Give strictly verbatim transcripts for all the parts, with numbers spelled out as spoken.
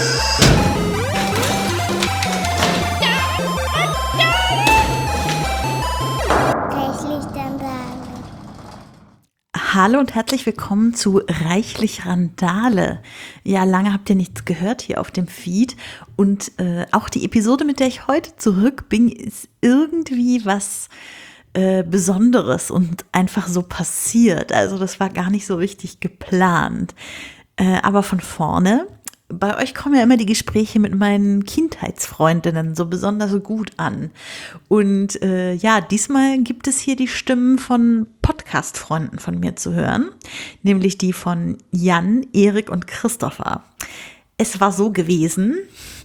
Hallo und herzlich willkommen zu Reichlich Randale. Ja, lange habt ihr nichts gehört hier auf dem Feed und äh, auch die Episode, mit der ich heute zurück bin, ist irgendwie was äh, Besonderes und einfach so passiert. Also das war gar nicht so richtig geplant. Äh, aber von vorne, bei euch kommen ja immer die Gespräche mit meinen Kindheitsfreundinnen so besonders gut an. Und äh, ja, diesmal gibt es hier die Stimmen von Podcast-Freunden von mir zu hören, nämlich die von Jan, Erik und Christopher. Es war so gewesen,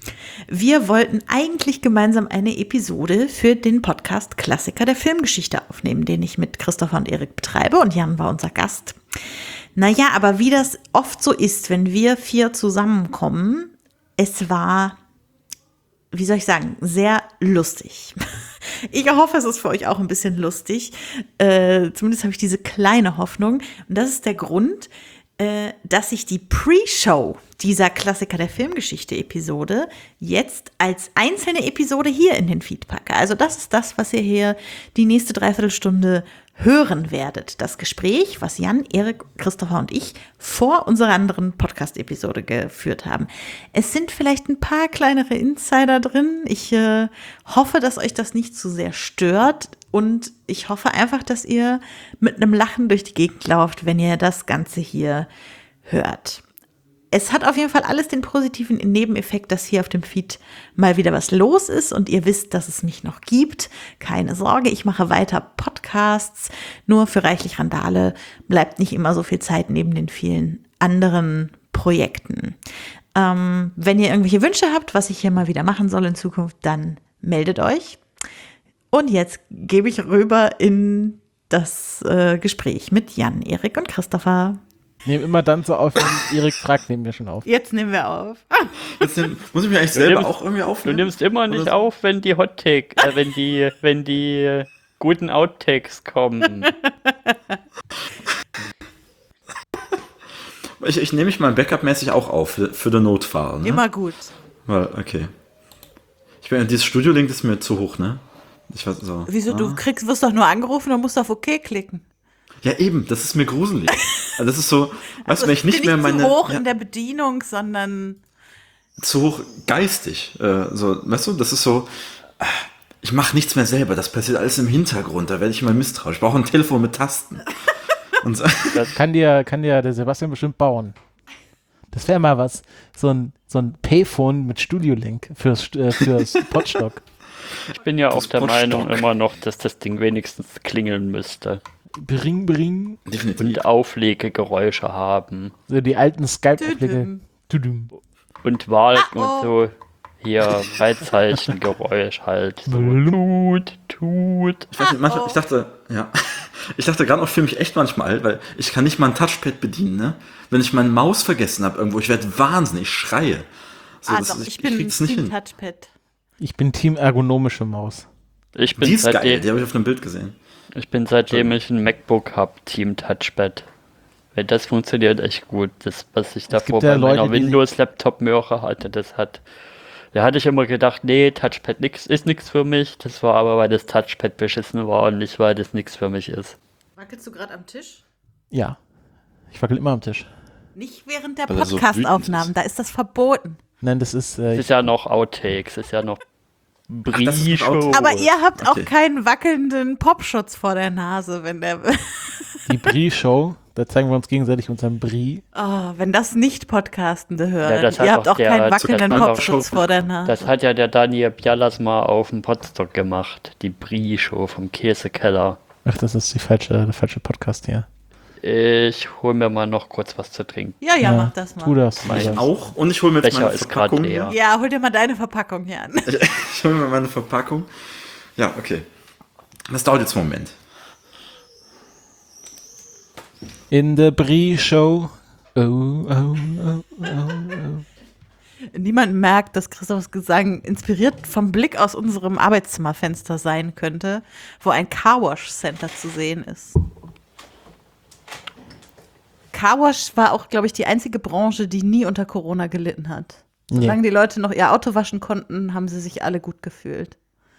wir wollten eigentlich gemeinsam eine Episode für den Podcast Klassiker der Filmgeschichte aufnehmen, den ich mit Christopher und Erik betreibe, und Jan war unser Gast. Naja, aber wie das oft so ist, wenn wir vier zusammenkommen, es war, wie soll ich sagen, sehr lustig. Ich hoffe, es ist für euch auch ein bisschen lustig. Äh, zumindest habe ich diese kleine Hoffnung. Und das ist der Grund, äh, dass ich die Pre-Show dieser Klassiker der Filmgeschichte-Episode jetzt als einzelne Episode hier in den Feed packe. Also das ist das, was ihr hier die nächste Dreiviertelstunde hören werdet. Das Gespräch, was Jan, Erik, Christopher und ich vor unserer anderen Podcast-Episode geführt haben. Es sind vielleicht ein paar kleinere Insider drin. Ich äh, hoffe, dass euch das nicht zu sehr stört, und ich hoffe einfach, dass ihr mit einem Lachen durch die Gegend lauft, wenn ihr das Ganze hier hört. Es hat auf jeden Fall alles den positiven Nebeneffekt, dass hier auf dem Feed mal wieder was los ist und ihr wisst, dass es mich noch gibt. Keine Sorge, ich mache weiter Podcasts. Nur für Reichlich Randale bleibt nicht immer so viel Zeit neben den vielen anderen Projekten. Ähm, wenn ihr irgendwelche Wünsche habt, was ich hier mal wieder machen soll in Zukunft, dann meldet euch. Und jetzt gebe ich rüber in das äh, Gespräch mit Jan, Erik und Christopher. Nehmen immer dann so auf, wenn Erik fragt, nehmen wir schon auf. Jetzt nehmen wir auf. Jetzt nehm, muss ich mich eigentlich selber nimmst, auch irgendwie aufnehmen? Du nimmst immer nicht so auf, wenn die Hot Take, äh, wenn die, wenn die äh, guten Outtakes kommen. ich, ich nehme mich mal Backup-mäßig auch auf, für, für den Notfall. Ne? Immer gut. Weil, okay. Ich bin, dieses Studio-Link ist mir zu hoch, ne? Ich weiß, so. Wieso, ah. du kriegst, wirst doch nur angerufen und musst auf OK klicken. Ja, eben, das ist mir gruselig. Also das ist so, weißt also du, wenn ich nicht mehr meine... zu hoch ja, in der Bedienung, sondern... Zu hoch geistig. Äh, so, weißt du, das ist so, ich mache nichts mehr selber, das passiert alles im Hintergrund, da werde ich immer misstrauisch. Ich brauche ein Telefon mit Tasten. Und so. Das kann dir, kann dir der Sebastian bestimmt bauen. Das wäre mal was, so ein, so ein Payphone mit Studio-Link fürs, äh, fürs Podstock. Ich bin ja das auch der Podstock. Meinung immer noch, dass das Ding wenigstens klingeln müsste. Bring, bring. Definitiv. Und Auflegegeräusche haben. So die alten Skype-Auflege. Und Wahl Ah, oh. und so. Hier, Freizeichen-Geräusch halt. So. Tut, tut. Ich, weiß nicht, manchmal, ich dachte, ja, ich dachte gerade auch für mich echt manchmal, weil ich kann nicht mal ein Touchpad bedienen, ne? Wenn ich meine Maus vergessen habe irgendwo, ich werde wahnsinnig, ich schreie. So, Also, das, ich, ich bin krieg's nicht Team hin. Touchpad. Ich bin Team ergonomische Maus. Ich bin Die ist geil, seitdem, die habe ich auf einem Bild gesehen. ich bin seitdem ich ein MacBook habe, Team Touchpad. Weil das funktioniert echt gut. Das, was ich davor ja bei Leute, meiner die- Windows-Laptop-Möhre hatte, das hat... Da hatte ich immer gedacht, nee, Touchpad nix, ist nichts für mich. Das war aber, weil das Touchpad beschissen war und nicht, weil das nichts für mich ist. Wackelst du gerade am Tisch? Ja. Ich wackel immer am Tisch. Nicht während der Weil er so Podcast-Aufnahmen, wütend da ist das verboten. Nein, das ist, äh, Es ist ja noch Outtakes, es ist ja noch das ist mit Brie-Show. Outtakes. Aber ihr habt auch Okay. keinen wackelnden Popschutz vor der Nase, wenn der... die Brie-Show. Da zeigen wir uns gegenseitig unseren Brie. Oh, wenn das nicht Podcastende hören. Ja, das hat ihr habt auch auch der- keinen das wackelnden hat auch Popschutz schon- vor der Nase. Das hat ja der Daniel Bialas mal auf dem Podstock gemacht, die Brie-Show vom Käsekeller. Ach, das ist die falsche, der falsche Podcast hier. Ich hol mir mal noch kurz was zu trinken. ja, ja, mach das Tu mal. das. tu Ich das. auch. Und ich hole mir jetzt Becher meine ist grad Verpackung. leer. Ja, hol dir mal deine Verpackung hier an. Ich hole mir meine Verpackung. Ja, okay. Das dauert jetzt einen Moment. In the Brie-Show. Oh, oh, oh, oh, oh. Niemand merkt, dass Christophs Gesang inspiriert vom Blick aus unserem Arbeitszimmerfenster sein könnte, wo ein Carwash-Center zu sehen ist. Carwash war auch, glaube ich, die einzige Branche, die nie unter Corona gelitten hat. Nee. Solange die Leute noch ihr Auto waschen konnten, haben sie sich alle gut gefühlt.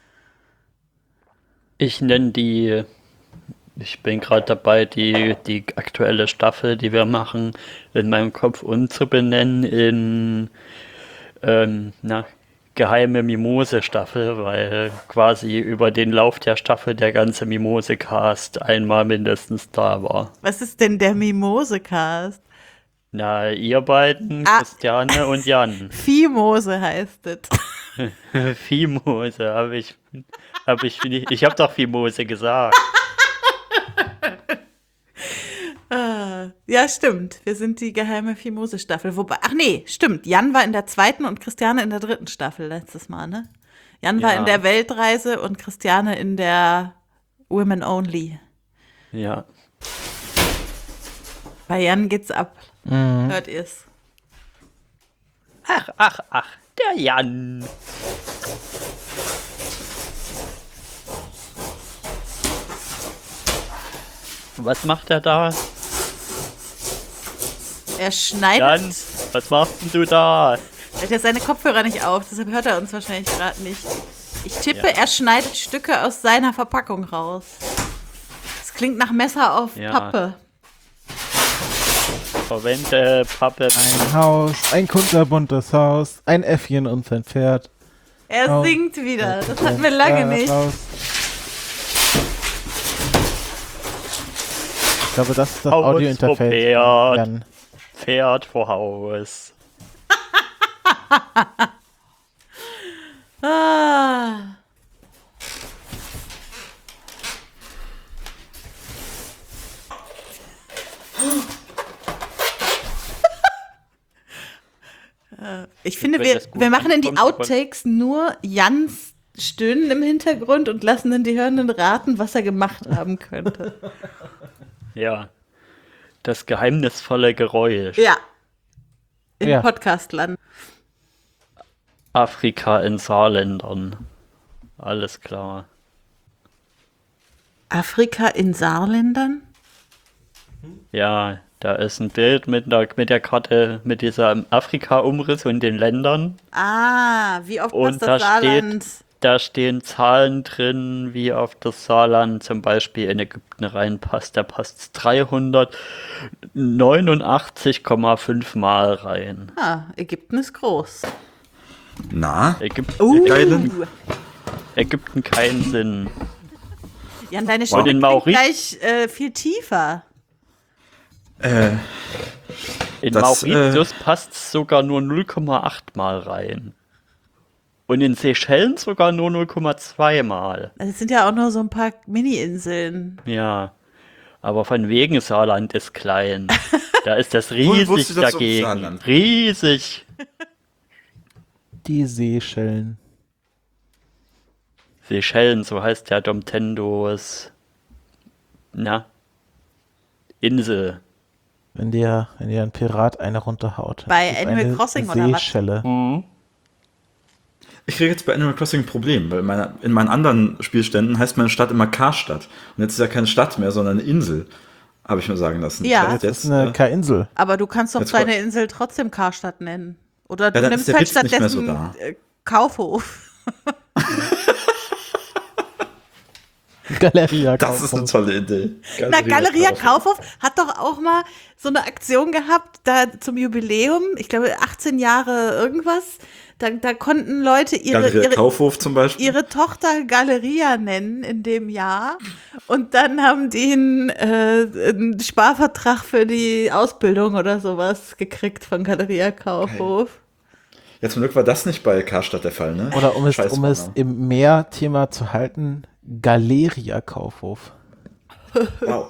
Ich nenne die, ich bin gerade dabei, die, die aktuelle Staffel, die wir machen, in meinem Kopf umzubenennen in ähm, na, geheime Mimose-Staffel, weil quasi über den Lauf der Staffel der ganze Mimose-Cast einmal mindestens da war. Was ist denn der Mimose-Cast? Na, ihr beiden, Ah. Christiane und Jan. Viehmose heißt es. Viehmose, habe ich, hab ich nicht, ich habe doch Viehmose gesagt. Ah, ja, stimmt. Wir sind die geheime Viehmose-Staffel. Wobei, ach nee, stimmt. Jan war in der zweiten und Christiane in der dritten Staffel letztes Mal, ne? Jan war Ja. in der Weltreise und Christiane in der Women Only. Ja. Bei Jan geht's ab. Mhm. Hört ihr's. Ach, ach, ach, der Jan. Was macht er da? Er schneidet. Jan, was machst denn du da? Er hat ja seine Kopfhörer nicht auf, deshalb hört er uns wahrscheinlich gerade nicht. Ich tippe, Ja. er schneidet Stücke aus seiner Verpackung raus. Das klingt nach Messer auf Ja. Pappe. Verwende Pappe. Ein Haus, ein kunterbuntes Haus, ein Äffchen und sein Pferd. Er Oh. singt wieder. Das hatten wir lange Ja, nicht. raus. Ich glaube, das ist das Haus Audio-Interface. vor Pferd. Jan. Pferd vor Haus. Ah. Äh, Ich finde, wenn wir, das gut wir machen in die ankommt, aber- Outtakes nur Jans Stöhnen im Hintergrund und lassen dann die Hörenden raten, was er gemacht haben könnte. Ja. Das geheimnisvolle Geräusch. Ja. Im Ja. Podcastland. Afrika in Saarländern. Alles klar. Afrika in Saarländern? Ja, da ist ein Bild mit der, mit der Karte, mit dieser Afrika-Umriss und den Ländern. Ah, wie oft Und passt das da Saarland? steht, da stehen Zahlen drin, wie auf das Saarland zum Beispiel in Ägypten reinpasst. Da passt dreihundertneunundachtzig Komma fünf Mal rein. Ah, Ägypten ist groß. Na, Ägypten, Uh, Geilen. Ägypten keinen Sinn. Jan, deine Und Stimme in klingt Mauritius- gleich äh, viel tiefer. äh, In Das, Mauritius passt es sogar nur null Komma acht Mal rein. Und in Seychellen sogar nur null Komma zwei Mal. Es sind ja auch nur so ein paar Mini-Inseln. Ja, aber von wegen Saarland ist klein. Da ist das Woher riesig wusstest du das um dagegen. Saarland? Riesig. Die Seychellen. Seychellen, so heißt ja Domtendos, na, Insel. Wenn dir, wenn dir ein Pirat eine runterhaut. Bei Das ist Animal eine Crossing oder was? Seychelle. ich kriege jetzt bei Animal Crossing ein Problem, weil meine, in meinen anderen Spielständen heißt meine Stadt immer Karstadt. Und jetzt ist ja keine Stadt mehr, sondern eine Insel. Habe ich mir sagen lassen. Ja. Das Das jetzt, ist eine äh, K-Insel. Aber du kannst doch Jetzt deine war- Insel trotzdem Karstadt nennen. Oder du dann nimmst ist der halt Witz nicht mehr so stattdessen da. äh, Kaufhof. Galeria. das ist eine tolle Idee. Na, Galeria Kaufhof hat doch auch mal so eine Aktion gehabt, da zum Jubiläum, ich glaube achtzehn Jahre irgendwas, da, da konnten Leute ihre, Galeria ihre, Kaufhof zum Beispiel. ihre Tochter Galeria nennen in dem Jahr und dann haben die einen, äh, einen Sparvertrag für die Ausbildung oder sowas gekriegt von Galeria Kaufhof. Ja, zum Glück war das nicht bei Karstadt der Fall, ne? Oder um es, Scheiß um es Mann. im Mehrthema zu halten, Galeria Kaufhof. Wow.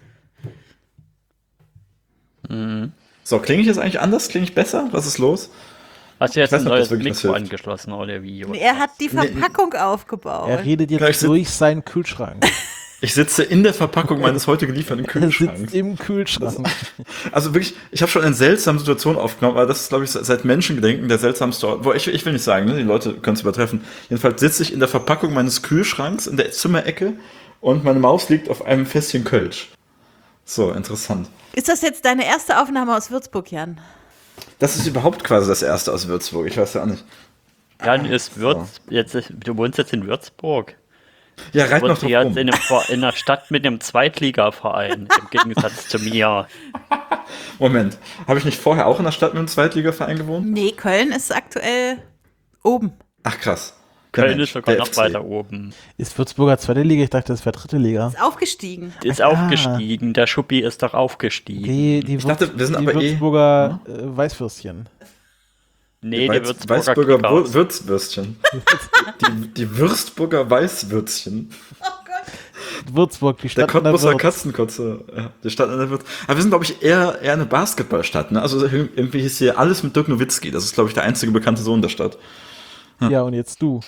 So, klinge ich jetzt eigentlich anders? Klinge ich besser? Was ist los? Hast du jetzt weiß ein nicht, ob das neues wirklich was Mikro hilft. angeschlossen oder wie? Und er hat die Verpackung aufgebaut. Er redet jetzt Gleich sind- durch seinen Kühlschrank. Ich sitze in der Verpackung meines heute gelieferten Er Kühlschranks. sitzt im Kühlschrank. Also wirklich, ich habe schon eine seltsame Situation aufgenommen, aber das ist, glaube ich, seit Menschengedenken der seltsamste Ort. Wo ich, ich will nicht sagen, ne? Die Leute können es übertreffen. Jedenfalls sitze ich in der Verpackung meines Kühlschranks in der Zimmerecke und meine Maus liegt auf einem Fässchen Kölsch. So, interessant. Ist das jetzt deine erste Aufnahme aus Würzburg, Jan? Das ist überhaupt quasi das erste aus Würzburg. Ich weiß ja auch nicht. Jan ist Würz, jetzt ist, du wohnst jetzt in Würzburg. Ja, reit noch Wohnst du drauf jetzt rum. in, einem, Ver- in einer Stadt mit einem Zweitligaverein, im Gegensatz zu mir. Moment, habe ich nicht vorher auch in der Stadt mit einem Zweitligaverein gewohnt? Nee, Köln ist aktuell oben. Ach krass. Köln Ja, Mensch, ist sogar der noch F C. weiter oben. Ist Würzburger zweite Liga? Ich dachte, das wäre dritte Liga. Ist aufgestiegen. Ist Ah. aufgestiegen, der Schuppi ist doch aufgestiegen. Die, die, Ich dachte, wir sind die aber eh- Würzburger äh, Weißwürstchen. Nee, die Weiz- Würzburger Weißburger Kickers. Wur- Würzwürstchen. die, die Würstburger Weißwürzchen. Würzburg, die Der Stadt an der Cottbusser Würz. Katzenkotze. Ja, die Stadt an der Würz. Aber wir sind, glaube ich, eher, eher eine Basketballstadt. Ne? Also irgendwie hieß hier alles mit Dirk Nowitzki. Das ist, glaube ich, der einzige bekannte Sohn der Stadt. Ja, und jetzt du.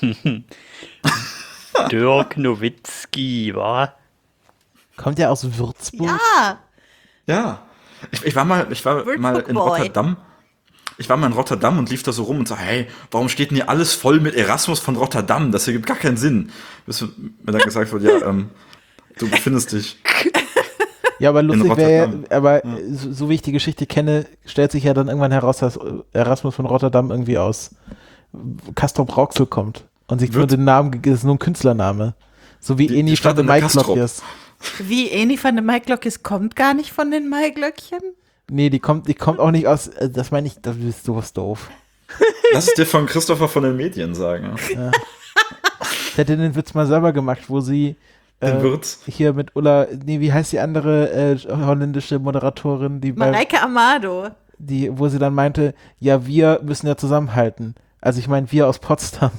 Dirk Nowitzki, wa? Kommt ja aus Würzburg. Ah, Ja. Ich, ich war mal, ich war Würzburg mal in Boy. Rotterdam. Ich war mal in Rotterdam und lief da so rum und sag, hey, warum steht denn hier alles voll mit Erasmus von Rotterdam? Das ergibt gar keinen Sinn. Bis mir dann gesagt wurde, ja, ähm, du befindest dich. Ja, aber lustig wäre, Rotterdam. aber so, so wie ich die Geschichte kenne, stellt sich ja dann irgendwann heraus, dass Erasmus von Rotterdam irgendwie aus Castrop Rauxel kommt und sich nur Würz- den Namen, ge- das ist nur ein Künstlername. So wie Die- Eni die Stadt von den an der Castrop. Maiglöckjes. wie Eni van de Maiglöckjes kommt gar nicht von den Maiglöckchen. Nee, die kommt, die kommt auch nicht aus, äh, das meine ich, das ist sowas doof. Lass es dir von Christopher von den Medien sagen. Ja. Ich hätte den Witz mal selber gemacht, wo sie Den äh, Würz. hier mit Ulla, nee, wie heißt die andere äh, holländische Moderatorin, die bei, Mareike Amado. die, wo sie dann meinte, ja, wir müssen ja zusammenhalten. Also ich meine, wir aus Potsdam.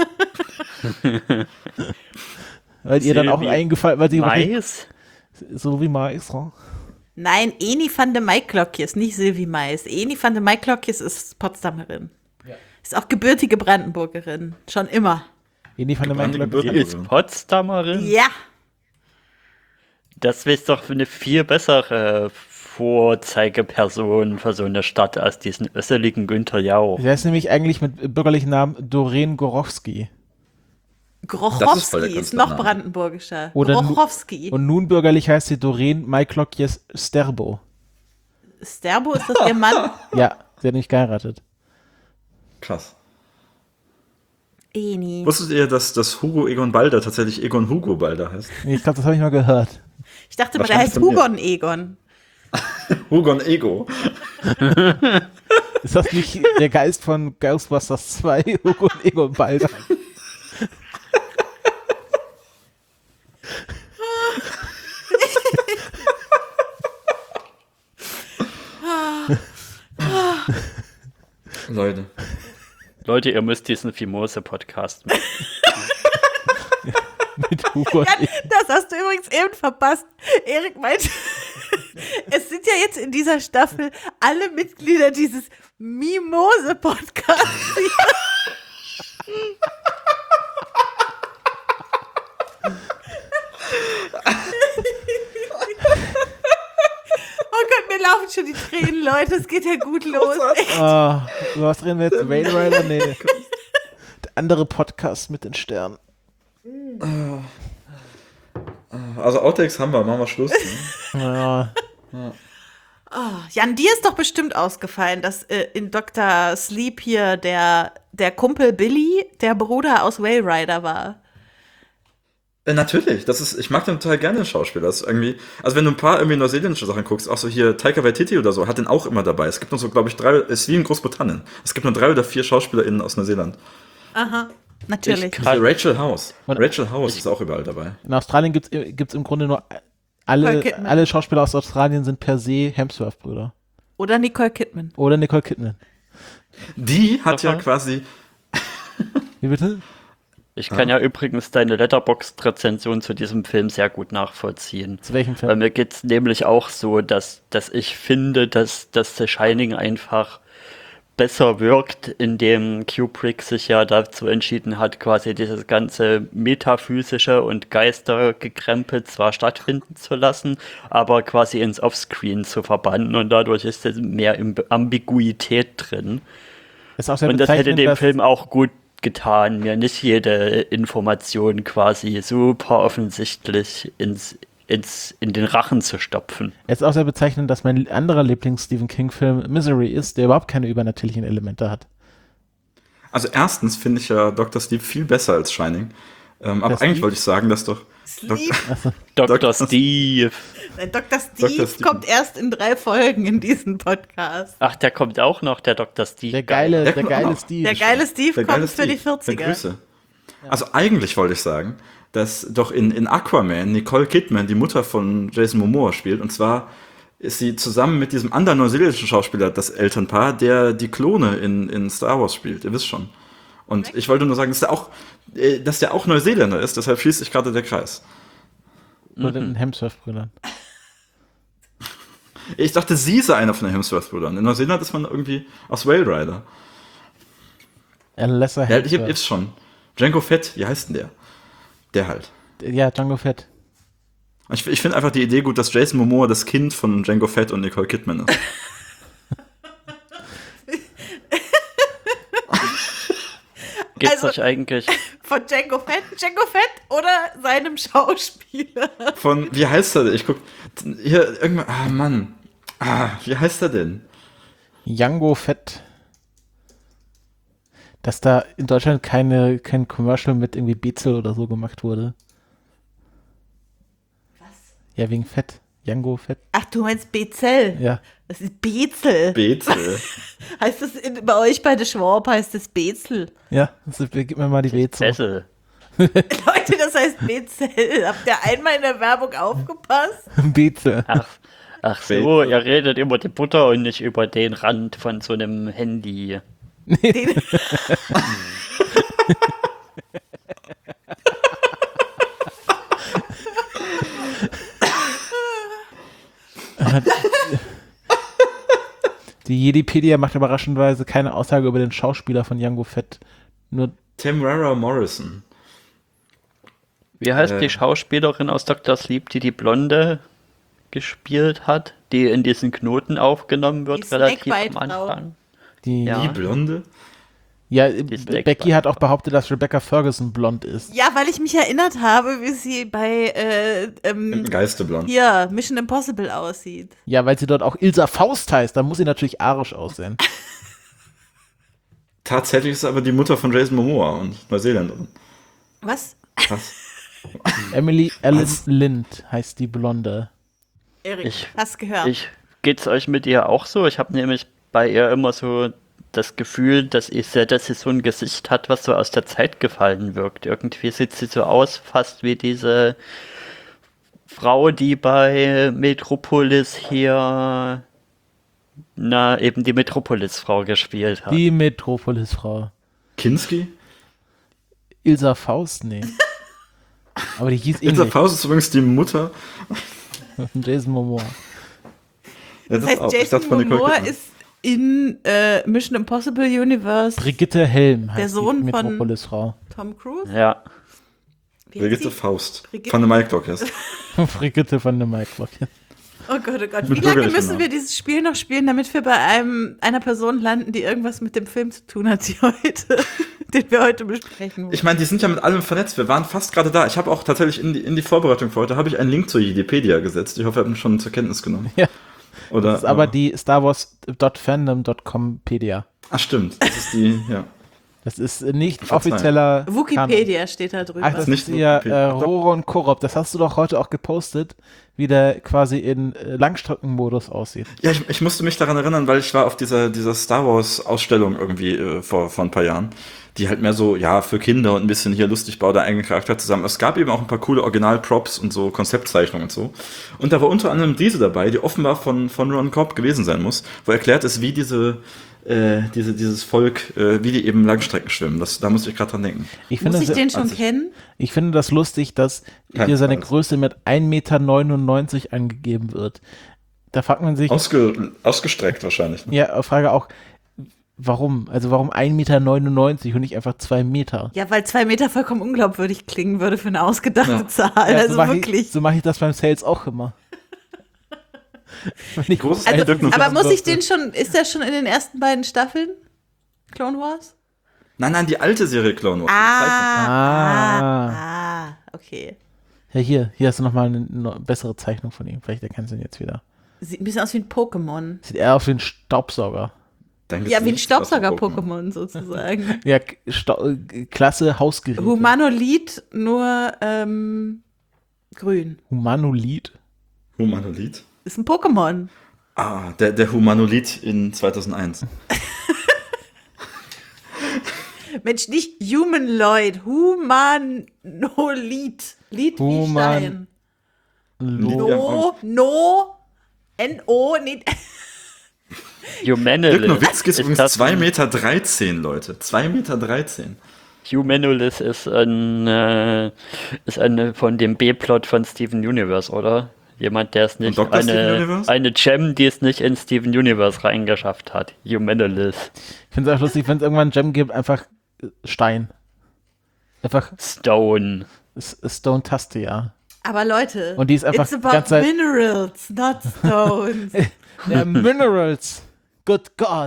Weil ihr dann auch Silvi eingefallen, weil sie Mais? so wie Mais, so. Nein, Eni van de Maiglöckjes, nicht Sylvie Mais. Eni van de Maiglöckjes ist Potsdamerin. Ist auch gebürtige Brandenburgerin. Schon immer. Eni von der Gebrandige Maiglöckchen. Die ist Potsdamerin? Ja. Das ist doch eine viel bessere Vorzeigeperson für so eine Stadt als diesen össeligen Günther Jauch. Der ist nämlich eigentlich mit bürgerlichen Namen Doreen Gorowski. Das ist voll der Grochowski ist noch Künstlername. brandenburgischer. Oder nu- Grochowski. Und nun bürgerlich heißt sie Doreen Maiklokjes Sterbo. Sterbo, ist das ihr Mann? Ja, sie hat nicht geheiratet. Krass. Eni. Wusstet ihr, dass, dass Hugo Egon Balder tatsächlich Egon Hugo Balder heißt? Nee, ich glaube, das habe ich mal gehört. Ich dachte mal, der Wahrscheinlich heißt von mir. Hugon Egon. Hugon Ego. Ist das nicht der Geist von Ghostbusters zwei, Hugo und Egon Balder? Leute. Leute, ihr müsst diesen Fimose-Podcast machen. Mit Hugo und Ja, Egon. das hast du übrigens eben verpasst. Erik meinte, es sind ja jetzt in dieser Staffel alle Mitglieder dieses Mimose-Podcasts. Oh Gott, mir laufen schon die Tränen, Leute. Es geht ja gut los. Ah, was reden wir jetzt? Rail Rider? Nee. Der andere Podcast mit den Sternen. Also Outtakes haben wir, machen wir Schluss. Ne? Ja. Jan, dir ist doch bestimmt ausgefallen, dass äh, in Doktor Sleep hier der, der Kumpel Billy der Bruder aus Whale Rider war. Äh, natürlich, das ist, ich mag den total gerne, den Schauspieler. Das ist irgendwie, also wenn du ein paar irgendwie neuseeländische Sachen guckst, auch so hier Taika Waititi oder so, hat den auch immer dabei. Es gibt nur so, glaube ich, drei, ist wie in Großbritannien. Es gibt nur drei oder vier SchauspielerInnen aus Neuseeland. Aha, natürlich. Ich kann- Also Rachel House. Und- Rachel House ist auch überall dabei. In Australien gibt es im Grunde nur alle, Nicole Kidman. alle Schauspieler aus Australien sind per se Hemsworth-Brüder. Oder Nicole Kidman. Oder Nicole Kidman. Die hat ja Aha. quasi, Wie bitte? Ich kann ja übrigens deine Letterboxd-Rezension zu diesem Film sehr gut nachvollziehen. Zu welchem Bei Film? mir geht es nämlich auch so, dass, dass ich finde, dass, dass The Shining einfach besser wirkt, indem Kubrick sich ja dazu entschieden hat, quasi dieses ganze metaphysische und Geistergekrempel zwar stattfinden zu lassen, aber quasi ins Offscreen zu verbannen und dadurch ist es mehr Im- Ambiguität drin. Ist auch sehr Und das hätte bezeichnend, dem dass- Film auch gut getan, mir nicht jede Information quasi super offensichtlich ins ins, in den Rachen zu stopfen. Es ist auch sehr bezeichnend, dass mein anderer Lieblings-Stephen King-Film Misery ist, der überhaupt keine übernatürlichen Elemente hat. Also erstens finde ich ja Doktor Sleep viel besser als Shining. Ähm, aber Das eigentlich Sleep? wollte ich sagen, dass doch Sleep. Doktor Doktor Steve. Nein, Doktor Steve Doktor Steve. kommt erst in drei Folgen in diesen Podcast. Ach, der kommt auch noch, der Doktor Steve. Der geile, Der der kommt geile auch noch. Steve. Der geile Steve der kommt geile für Steve. die vierziger. Grüße. Also eigentlich wollte ich sagen, dass doch in, in Aquaman Nicole Kidman die Mutter von Jason Momoa spielt. Und zwar ist sie zusammen mit diesem anderen neuseeländischen Schauspieler das Elternpaar, der die Klone in, in Star Wars spielt. Ihr wisst schon. Und ich wollte nur sagen, dass der auch, äh, dass der auch Neuseeländer ist. Deshalb schließt sich gerade der Kreis. Nur den Hemsworth-Brüdern. Ich dachte, sie sei einer von den Hemsworth-Brüdern. In Neuseeland ist man irgendwie aus Whale Rider. Lesser Ja, ich Hemsworth. gibt's schon. Django Fett, wie heißt denn der? Der halt. Ja, Django Fett. Ich, ich finde einfach die Idee gut, dass Jason Momoa das Kind von Django Fett und Nicole Kidman ist. Geht's Also- euch eigentlich? Von Django Fett, Django Fett oder seinem Schauspieler? Von, wie heißt er denn? Ich guck, hier, irgendwann, ah, Mann. Ah, wie heißt er denn? Django Fett. Dass da in Deutschland keine, kein Commercial mit irgendwie Bezel oder so gemacht wurde. Was? Ja, wegen Fett. Django Fett. Ach, du meinst Bezel. Ja. Das ist Bezel. Bezel. Heißt das in, bei euch bei der Schwab heißt das Bezel? Ja, also, gib mir mal die Bezel. Bessel. Leute, das heißt Bezel. Habt ihr einmal in der Werbung aufgepasst? Bezel. Ach, ach so, ihr redet über die Butter und nicht über den Rand von so einem Handy. Den, Die Jedipedia macht überraschenderweise keine Aussage über den Schauspieler von Django Fett. Nur Tamara Morrison. Wie heißt Äh. die Schauspielerin aus Doktor Sleep, die die Blonde gespielt hat, die in diesen Knoten aufgenommen wird, Die relativ am Snakebite-Frau. Anfang? die. Ja. Die Blonde? Ja, ist Becky hat auch behauptet, dass Rebecca Ferguson blond ist. ja, weil ich mich erinnert habe, wie sie bei äh, ähm, Im Geisteblond. hier Mission Impossible aussieht. Ja, weil sie dort auch Ilsa Faust heißt, dann muss sie natürlich arisch aussehen. Tatsächlich ist aber die Mutter von Jason Momoa und Neuseeländerin. Was? Krass. Emily Ellen Was? Lind heißt die Blonde. Erik, Ich- hast gehört. Ich, geht's euch mit ihr auch so? Ich habe nämlich bei ihr immer so das Gefühl, dass, ich, dass sie so ein Gesicht hat, was so aus der Zeit gefallen wirkt. Irgendwie sieht sie so aus, fast wie diese Frau, die bei Metropolis hier, na, eben die Metropolis-Frau gespielt hat. Die Metropolis-Frau. Kinski? Ilsa Faust? Nee. Aber die hieß Ilsa ähnlich. Faust ist übrigens die Mutter. Jason Momoa. Ja, das heißt, auch. Ich Jason dachte von Nicole Momoa Kidman. ist in äh, Mission Impossible Universe Brigitte Helm heißt Sohn die von- Metropolis-Frau. Tom Cruise. Ja, Wie heißt Brigitte sie? Faust. Brigitte- Von der Mike Dog jetzt. Brigitte von der Mike. Oh Gott, oh Gott. Mit Wie lange bürgerlichen müssen Namen. wir dieses Spiel noch spielen, damit wir bei einem, einer Person landen, die irgendwas mit dem Film zu tun hat, die heute, den wir heute besprechen wollen? Ich meine, die sind ja mit allem vernetzt. Wir waren fast gerade da. Ich habe auch tatsächlich in die, in die Vorbereitung für heute habe ich einen Link zur Wikipedia gesetzt. Ich hoffe, ihr habt ihn schon zur Kenntnis genommen. Ja. Oder, Das ist aber die Star Wars Punkt fandom Punkt com-Pedia. Ach stimmt, das ist die, ja. Das ist nicht Verzeihen. offizieller Kanon. Wikipedia steht da drüber. Ach, das Nicht ist ja äh, Wikipedia. Roro und Korop. Das hast du doch heute auch gepostet, wie der quasi in äh, Langstreckenmodus aussieht. Ja, ich, ich musste mich daran erinnern, weil ich war auf dieser, dieser Star Wars Ausstellung irgendwie äh, vor, vor ein paar Jahren, die halt mehr so, ja, für Kinder und ein bisschen hier lustig baut der eigene Charakter zusammen. Es gab eben auch ein paar coole Original-Props und so Konzeptzeichnungen und so. Und da war unter anderem diese dabei, die offenbar von, von Ron Cobb gewesen sein muss, wo erklärt ist, wie diese, äh, diese, dieses Volk, äh, wie die eben Langstrecken schwimmen. Das, da musste ich gerade dran denken. Ich Muss finde, ich das, den schon also ich- kennen? ich finde das lustig, dass Kein hier seine Spaß. Größe mit ein Meter neunundneunzig angegeben wird. Da fragt man sich, Ausge, ausgestreckt wahrscheinlich. Ne? ja, Frage auch, warum? Also warum ein Meter neunundneunzig und nicht einfach zwei Meter? Ja, weil zwei Meter vollkommen unglaubwürdig klingen würde für eine ausgedachte Ja. Zahl. Ja, also so mache wirklich. ich, so mach ich das beim Sales auch immer. Wenn ich Großes einen Also, Eindruck nur- aber muss ich durfte. den schon, ist der schon in den ersten beiden Staffeln? Clone Wars? Nein, nein, die alte Serie Clone Wars. die Zeichnung. Ah, Ah. ah, ah, okay. Ja, hier, hier hast du nochmal eine, eine bessere Zeichnung von ihm. Vielleicht erkennst du ihn jetzt wieder. Sieht ein bisschen aus wie ein Pokémon. Sieht eher aus wie ein Staubsauger. Dein Ja, wie ein Gesicht aus dem Staubsauger-Pokémon sozusagen. Ja, Stau äh, klasse Hausgerät. Humanolith, nur ähm, grün. Humanolith. Humanolith. Ist ein Pokémon. Ah, der, der Humanolith in zweitausendeins. Mensch, nicht Humanoid, Humanolith. Lied wie Human- Stein. Lo- No, no, N-O, nee. Dirk Humanolith. Nowitzki ist übrigens das zwei ein- Meter dreizehn, Leute. zwei Meter dreizehn. Humanolith ist ein, äh, ist eine von dem B-Plot von Steven Universe, oder? Jemand, der es nicht, Doktor Steven eine, Universe? eine Gem, die es nicht in Steven Universe reingeschafft hat. Humanolith. Ich finde es auch lustig, wenn es irgendwann einen Gem gibt, einfach äh, Stein. Einfach Stone. S- Stone-Taste, ja. Aber Leute, Und die ist einfach it's die about ganze Zeit- minerals, not stones. Der Minerals. Good God.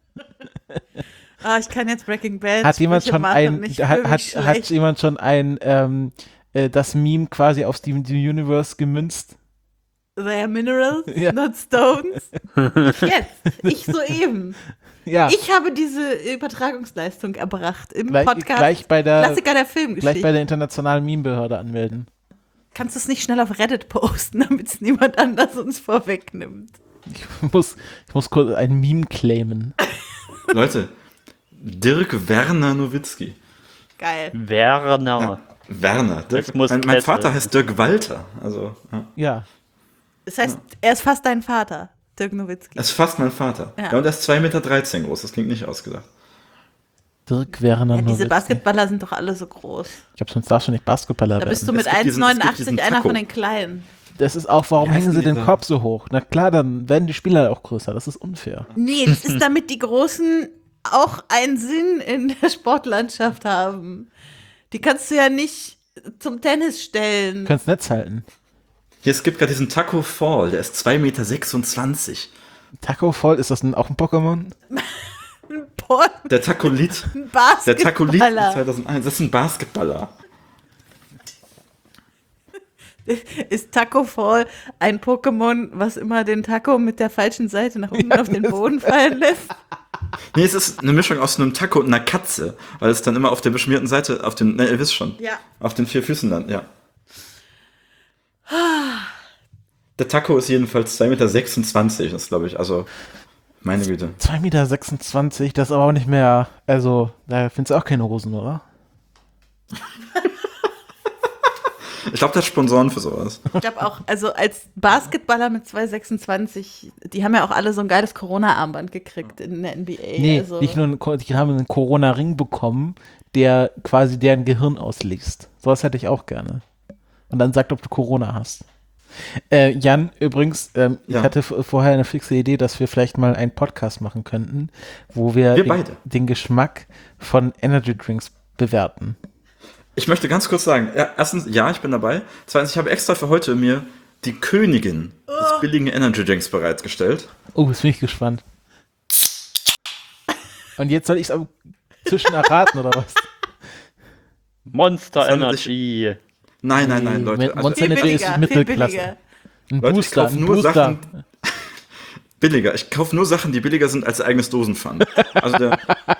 Ah, ich kann jetzt Breaking Bad Hat jemand Sprüche schon machen. ein, Ich hat, fühl hat, mich hat schlecht. jemand schon ein, ähm, äh, das Meme quasi auf Steven Universe gemünzt? They are minerals, Ja. not stones. Jetzt, ich soeben. Ja, Ich habe diese Übertragungsleistung erbracht im gleich, Podcast. gleich bei der, Klassiker der Filmgeschichte. gleich bei der internationalen Meme-Behörde anmelden. Kannst du es nicht schnell auf Reddit posten, damit es niemand anders uns vorwegnimmt? Ich muss, ich muss kurz ein Meme claimen. Leute, Dirk Werner Nowitzki. Geil. Werner. Ja, Werner. Dirk, Das muss mein, mein Kessel. Vater heißt Dirk Walter. Also, ja. Ja, Das heißt, er ist fast dein Vater, Dirk Nowitzki. Er ist fast mein Vater. Ja. Ja. Und er ist zwei Meter dreizehn groß. Das klingt nicht ausgedacht. Dirk Werner Ja, diese Nowitzki. Basketballer sind doch alle so groß. Ich glaube, sonst darfst du nicht Basketballer Da bist du werden. mit Es gibt diesen- es gibt eins diesen neunundachtzig einer Taco. von den Kleinen. Das ist auch, warum Wie heißt hängen sie denn den dieser? Kopf so hoch? Na klar, dann werden die Spieler auch größer. Das ist unfair. Nee, das ist damit die Großen auch einen Sinn in der Sportlandschaft haben. Die kannst du ja nicht zum Tennis stellen. Du kannst Netz halten. Hier, es gibt gerade diesen Taco Fall. Der ist zwei Meter sechsundzwanzig. Taco Fall, ist das denn auch ein Pokémon? Ein Port- Der Takolit. ein Der Takolit Basketballer. zweitausendeins. Das ist ein Basketballer. Ist Taco Fall ein Pokémon, was immer den Taco mit der falschen Seite nach unten auf den Boden fallen lässt? Nee, es ist eine Mischung aus einem Taco und einer Katze. Weil es dann immer auf der beschmierten Seite, auf den, ne, ihr wisst schon. Ja. Auf den vier Füßen dann, ja. Der Taco ist jedenfalls zwei Meter sechsundzwanzig. Das glaube ich, also, meine Güte. zwei Meter sechsundzwanzig, das ist aber auch nicht mehr, also, da findest du auch keine Hosen, oder? Ich glaube, der hat Sponsoren für sowas. Ich glaube auch, also als Basketballer mit zwei Meter sechsundzwanzig, die haben ja auch alle so ein geiles Corona-Armband gekriegt in der N B A. Nee, also. nicht nur, ein, Ko- die haben einen Corona-Ring bekommen, der quasi deren Gehirn ausliest. Sowas hätte ich auch gerne. Und dann sagt, ob du Corona hast. Äh, Jan, übrigens, ähm, Ja. ich hatte v- vorher eine fixe Idee, dass wir vielleicht mal einen Podcast machen könnten, wo wir, Wir den, beide. den Geschmack von Energy Drinks bewerten. Ich möchte ganz kurz sagen, ja, erstens, ja, ich bin dabei. Zweitens, ich habe extra für heute mir die Königin des billigen Energy Drinks bereitgestellt. Oh, jetzt bin ich gespannt. Und jetzt soll ich es zwischen erraten, oder was? Monster Das handelt sich- Energy. Nein, nein, nein, Leute. Mon- Also, Monster viel Energy ist billiger, viel Mittelklasse. billiger. Ein Leute, ich Booster, kaufe ein nur Booster. Sachen billiger. Ich kaufe nur Sachen, die billiger sind als eigenes Dosenpfand. Also der,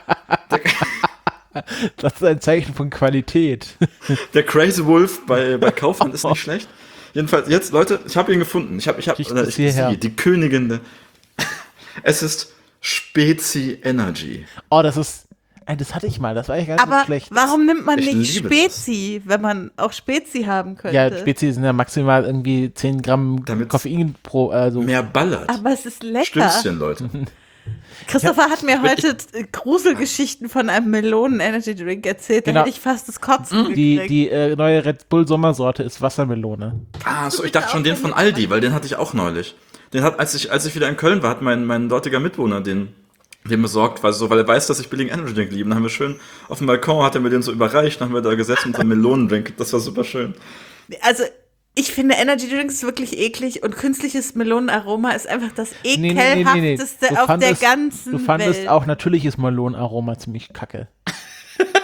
Das ist ein Zeichen von Qualität. der Crazy Wolf bei, bei Kaufland ist nicht schlecht. Jedenfalls, jetzt, Leute, ich habe ihn gefunden. Ich habe, ich habe, Kriegt oder es ich, hierher. sie, die Königin. Der, es ist Spezi Energy. Oh, das ist, ey, das hatte ich mal, das war echt gar nicht so Aber schlecht. warum nimmt man Ich nicht liebe Spezi, wenn man auch Spezi haben könnte? Ja, Spezies sind ja maximal irgendwie zehn Gramm Damit's Koffein pro, also. Mehr ballert. Aber es ist lecker. Stündchen, Leute. Christopher hat mir heute äh, Gruselgeschichten von einem Melonen-Energy-Drink erzählt. Da Genau. hätte ich fast das Kotzen Die, gekriegt. die äh, neue Red Bull Sommersorte ist Wassermelone. Ah, so, ich dachte schon den von Aldi, weil den hatte ich auch neulich. Den hat, als ich, als ich wieder in Köln war, hat mein, mein dortiger Mitwohner den, den besorgt, weil, so, weil er weiß, dass ich billigen Energy Drink liebe. Dann haben wir schön auf dem Balkon, hat er mir den so überreicht, dann haben wir da gesessen mit so einem Melonendrink. Das war super schön. Also, ich finde Energy Drinks wirklich eklig und künstliches Melonenaroma ist einfach das ekelhafteste Du auf fandest, der ganzen du fandest Welt. auch natürliches Melonenaroma ziemlich kacke.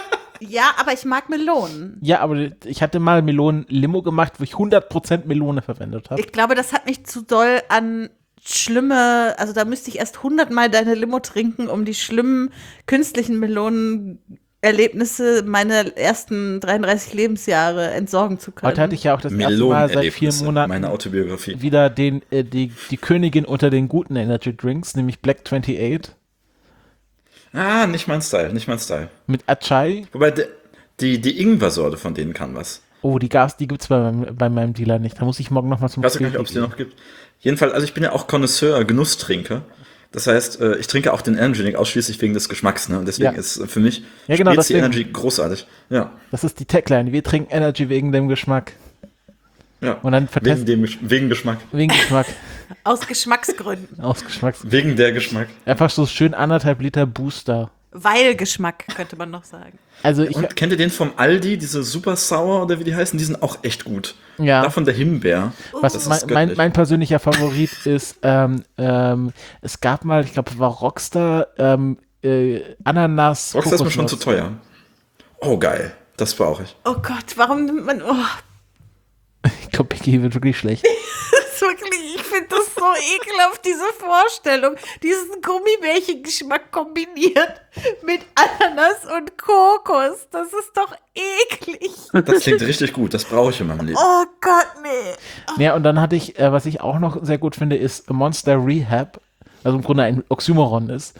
Ja, aber ich mag Melonen. Ja, aber ich hatte mal Melonen-Limo gemacht, wo ich hundert Prozent Melone verwendet habe. Ich glaube, das hat mich zu doll an schlimme, also da müsste ich erst hundertmal deine Limo trinken, um die schlimmen künstlichen Melonenerlebnisse meiner ersten dreiunddreißig Lebensjahre entsorgen zu können. Heute hatte ich ja auch das erste Mal seit vier Melonenerlebnisse, Monaten meine Autobiografie. wieder den, äh, die, die Königin unter den guten Energy Drinks, nämlich Black achtundzwanzig Ah, nicht mein Style, nicht mein Style. mit Achai. Wobei de, die, die Ingwer-Sorte von denen kann was. Oh, die Gas, die gibt's bei meinem, bei meinem Dealer nicht. Da muss ich morgen nochmal zum Ich weiß gar nicht, ob es die noch gibt. Jedenfalls, also ich bin ja auch Connoisseur, Genusstrinker. Das heißt, äh, ich trinke auch den Energy Drink ausschließlich wegen des Geschmacks. Ne? Und deswegen Ja. ist äh, für mich Ja, genau, Spezi deswegen. Energy großartig. Ja, Das ist die Tagline. Wir trinken Energy wegen dem Geschmack. ja. Und dann wegen, vertest- dem, Gesch- wegen Geschmack. Wegen Geschmack. Aus Geschmacksgründen. Aus Geschmacks. Wegen der Geschmack. Einfach so schön anderthalb Liter Booster. Weil Geschmack, könnte man noch sagen. Also ich, Und kennt ihr den vom Aldi, diese Super Sour oder wie die heißen? Die sind auch echt gut. Ja. Davon der Himbeer. was Das ist mein, mein, göttlich. mein persönlicher Favorit ist, ähm, ähm, es gab mal, ich glaube, es war Rockstar, ähm, äh, Ananas. Rockstar ist mir schon Kokosnuss. zu teuer. Oh, geil. Das brauche ich. Oh Gott, warum nimmt man, oh, Ich glaube, Becky wird wirklich schlecht. das ist wirklich, ich finde das so ekelhaft, diese Vorstellung, diesen Gummibärchen-Geschmack kombiniert mit Ananas und Kokos. Das ist doch eklig. Das klingt richtig gut. Das brauche ich in meinem Leben. Oh Gott, nee. Ja, und dann hatte ich, äh, was ich auch noch sehr gut finde, ist Monster Rehab. Also im Grunde ein Oxymoron ist.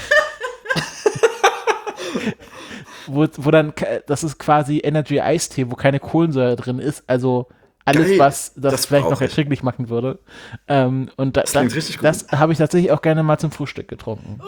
wo, wo dann, ka- das ist quasi Energy Eistee, wo keine Kohlensäure drin ist. Also alles, Geil, was das, das vielleicht brauch noch ich. erträglich machen würde. Ähm, und da, das, klingt richtig gut. das habe ich tatsächlich auch gerne mal zum Frühstück getrunken.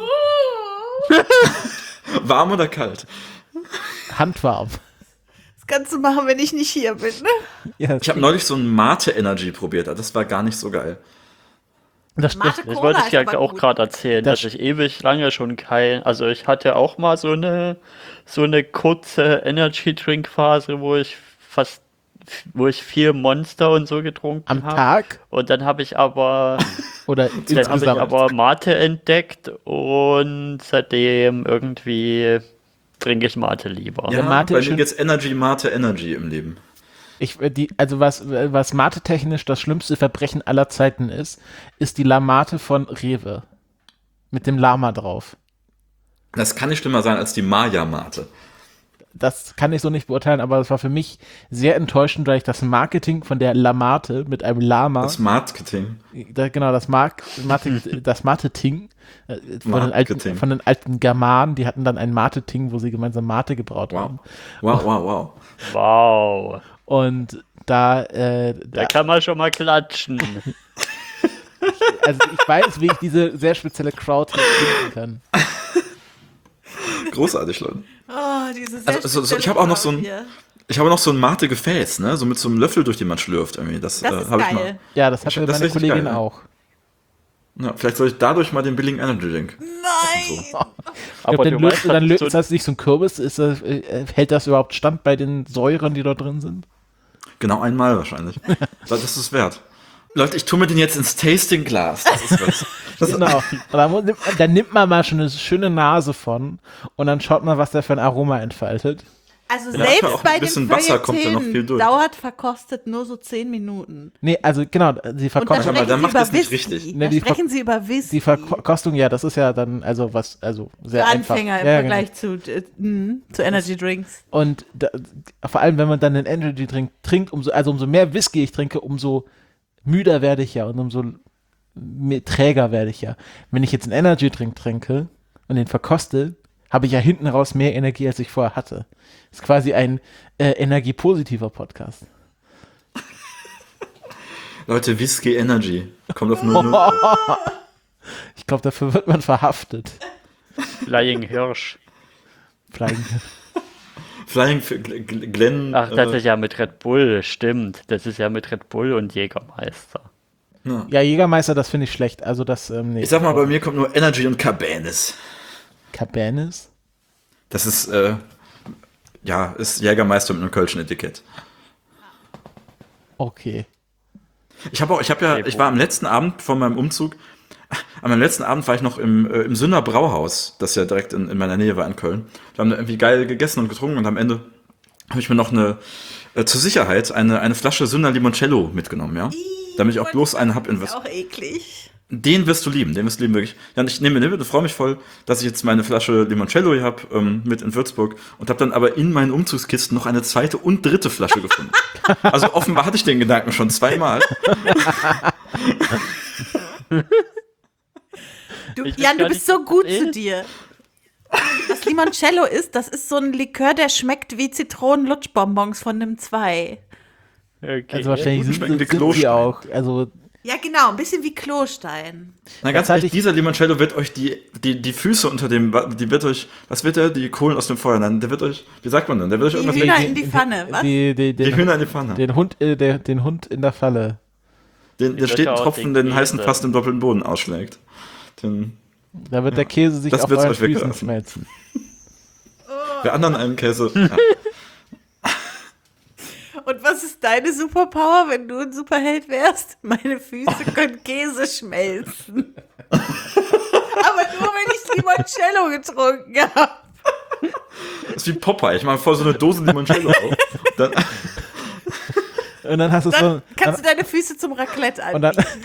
Warm oder kalt? Handwarm. Das kannst du machen, wenn ich nicht hier bin, ne? Ja, Ich habe neulich so ein Mate Energy probiert. Das war gar nicht so geil. das, Mate das, Das Cola wollte ich ist ja aber auch gut. gerade erzählen, Das- dass ich ewig lange schon kein, also ich hatte auch mal so eine so eine kurze Energy Drink Phase, wo ich fast, wo ich viel Monster und so getrunken am habe. Tag Und dann habe ich aber, oder dann habe ich insgesamt. aber Mate entdeckt und seitdem irgendwie trinke ich Mate lieber. Ja, Mate bei ist mir schön- geht's Energy, Mate, Energy im Leben. Ich, äh, die, also was, äh, was Mate-technisch das schlimmste Verbrechen aller Zeiten ist, ist die Lamate von Rewe. Mit dem Lama drauf. Das kann nicht schlimmer sein als die Maya-Mate. Das kann ich so nicht beurteilen, aber das war für mich sehr enttäuschend, weil ich das Marketing von der Lamate mit einem Lama, Das Marketing. da, genau, das Mark, Mate, das Marketing äh, von, den alten, Marketing. von den alten Germanen, die hatten dann ein Marketing, wo sie gemeinsam Mate gebraut haben. Wow. Wow, wow, wow. Wow, Und da, äh, da da kann man schon mal klatschen. also ich weiß, wie ich diese sehr spezielle Crowd hier finden kann. Großartig, Leute. Oh, diese sehr Also, so, so, spezielle ich habe auch noch so ein, Farbe hier. ich habe noch so ein Mate-Gefäß, ne? So mit so einem Löffel, durch den man schlürft irgendwie. Das, Das äh, ist habe ich geil. mal. Ja, das hatte Das ist meine richtig Kollegin geil, ne? auch. Ja, vielleicht soll ich dadurch mal den billigen Energy Drink. Nein! Aber Aber dann du löst, weißt, dann dass löst so- ist das nicht so ein Kürbis? Ist das, äh, hält das überhaupt stand bei den Säuren, die dort drin sind? Genau einmal wahrscheinlich. Das ist es wert. Leute, ich tue mir den jetzt ins Tasting-Glas. Das ist was. Das Genau. Und dann, mu- nimmt- dann nimmt man mal schon eine schöne Nase von und dann schaut man, was der für ein Aroma entfaltet. Also Ja, selbst auch ein bei bisschen den Wasser kommt ja noch Feuilletäten viel durch. dauert verkostet nur so zehn Minuten. Nee, also genau, die Und dann Verkostung, mal, sprechen dann Sie macht über das nicht Whisky. richtig. Ne, Dann die Ver- sprechen Sie über Whisky. die Verkostung, ja, das ist ja dann, also was, also sehr Für einfach. Anfänger im Ja, Vergleich zu, äh, mh, zu Energy Drinks. Genau. Und da, vor allem, wenn man dann den Energy Drink trinkt, umso, also umso mehr Whisky ich trinke, umso müder werde ich ja und umso mehr träger werde ich ja. Wenn ich jetzt einen Energy Drink trinke und den verkoste, habe ich ja hinten raus mehr Energie, als ich vorher hatte. Das ist quasi ein äh, energiepositiver Podcast. Leute, Whisky Energy. Kommt auf null null. Ich glaube, dafür wird man verhaftet. Flying Hirsch. Flying. Flying für Gl- Gl- Glenn. Ach, das äh, ist ja mit Red Bull, stimmt. Das ist ja mit Red Bull und Jägermeister. Ja, Jägermeister, das finde ich schlecht. Also das, ähm, nee. ich sag mal, bei mir kommt nur Energy und Cabanis. Cabanis? Das ist, äh, ja, ist Jägermeister mit einem kölschen Etikett. Okay. Ich habe auch, ich habe ja, Okay, ich wo- war am letzten Abend vor meinem Umzug An meinem letzten Abend war ich noch im, äh, im Sünder Brauhaus, das ja direkt in, in meiner Nähe war in Köln. Wir haben da irgendwie geil gegessen und getrunken und am Ende habe ich mir noch eine, äh, zur Sicherheit, eine, eine Flasche Sünder Limoncello mitgenommen, ja. Damit ich auch bloß eine hab in Das ist auch eklig. Den wirst du lieben, den wirst du lieben, wirklich. Ja, und ich nehme mir mit und freue mich voll, dass ich jetzt meine Flasche Limoncello hier habe, ähm, mit in Würzburg und habe dann aber in meinen Umzugskisten noch eine zweite und dritte Flasche gefunden. Also offenbar hatte ich den Gedanken schon zweimal. Du, Ich weiß Jan, du gar bist nicht, so was gut das zu ist. dir. Was Limoncello ist, das ist so ein Likör, der schmeckt wie Zitronen-Lutschbonbons von einem zwei. Okay. Also wahrscheinlich sind, schmecken wie sind sie Klostein. auch. Also Ja, genau, ein bisschen wie Klostein. Na ganz Jetzt hatte ehrlich, ich- dieser Limoncello wird euch die, die, die Füße unter dem, die wird euch, was wird der? Die Kohlen aus dem Feuer, nein, der wird euch, wie sagt man denn? Der wird euch Die irgendwas Hühner weg- in die Pfanne, was? die, die, die den, Hühner in die Pfanne. den, Hund, äh, der, den Hund in der Falle. Den, der wird steht ein ja auch Tropfen, den den heißen Käse. fast im doppelten Boden ausschlägt. Den, Da wird der Käse sich Das auf wird's euren euch Füßen weggelassen. schmelzen. wer anderen einen Käse. Ja. Und was ist deine Superpower, wenn du ein Superheld wärst? Meine Füße können Käse schmelzen. Aber nur, wenn ich Limoncello getrunken habe. Das ist wie Popeye. Ich mache vor so eine Dose Limoncello auf. Dann, Und dann hast du so Dann kannst du deine Füße zum Raclette und dann, anbieten.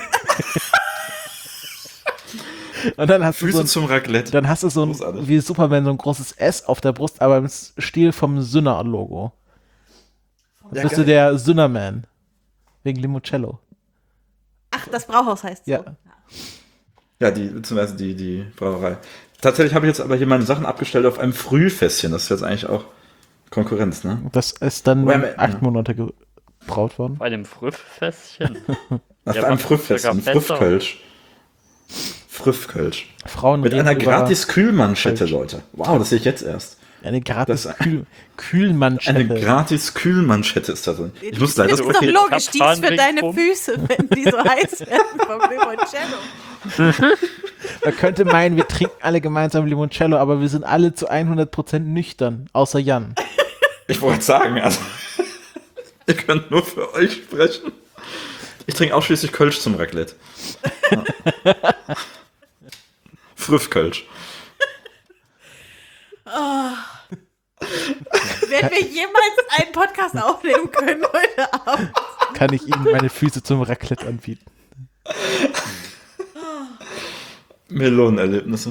und dann hast du so Füße ein, zum Raclette. dann hast du so ein, Großartig. wie Superman so ein großes S auf der Brust, aber im Stil vom Sinner-Logo. Dann Ja, bist du geil. der Sinnerman. Wegen Limoncello. Ach, das Brauhaus heißt so. Ja. Ja, die, beziehungsweise die, die Brauerei. Tatsächlich habe ich jetzt aber hier meine Sachen abgestellt auf einem Frühfässchen. Das ist jetzt eigentlich auch Konkurrenz, ne? Das ist dann Wobei, acht ja. Monate gebraut worden. Bei dem Früffässchen. Auf Der einem macht Frühfässchen. sogar besser. Frühkölsch. Frühkölsch. Frauen Mit reden einer über gratis Kühlmanschette, Kölsch. Leute. Wow, das sehe ich jetzt erst. Eine gratis Das- Kühl, Eine Kühlmanschette. gratis Kühlmanschette ist da drin. Ich muss leider Das das ist doch Paket. logisch, die ist für Zapfhahn deine ringsrum. Füße, wenn die so heiß werden vom Limoncello. Man könnte meinen, wir trinken alle gemeinsam Limoncello, aber wir sind alle zu hundert Prozent nüchtern, außer Jan. Ich wollte sagen, also. Ihr könnt nur für euch sprechen. Ich trinke ausschließlich Kölsch zum Raclette. Ja. Frühkölsch. Werden wir jemals einen Podcast aufnehmen können heute Abend? Kann ich Ihnen meine Füße zum Raclette anbieten? Melonenerlebnisse.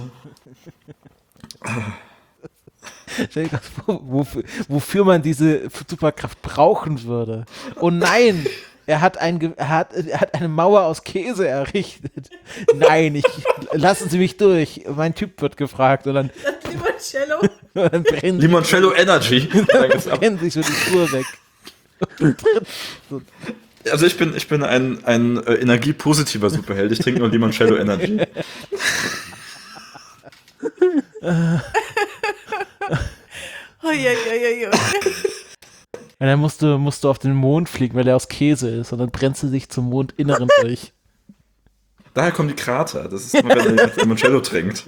Stell dir das vor, wofür, wofür man diese Superkraft brauchen würde. Oh nein, er hat, ein, Ge- er, hat, er hat eine Mauer aus Käse errichtet. Nein, ich, lassen Sie mich durch. Mein Typ wird gefragt und dann, Das Limoncello. und dann brennen, Limoncello Energy. brennen sich so die Spur weg. Also ich bin, ich bin ein, ein äh, energiepositiver Superheld. Ich trinke nur Limoncello Energy. Oh, ja, ja, ja, ja. Und dann musst du, musst du auf den Mond fliegen, weil der aus Käse ist. Und dann brennst du dich zum Mondinneren durch. Daher kommen die Krater. Das ist immer, wenn er Limoncello trinkt.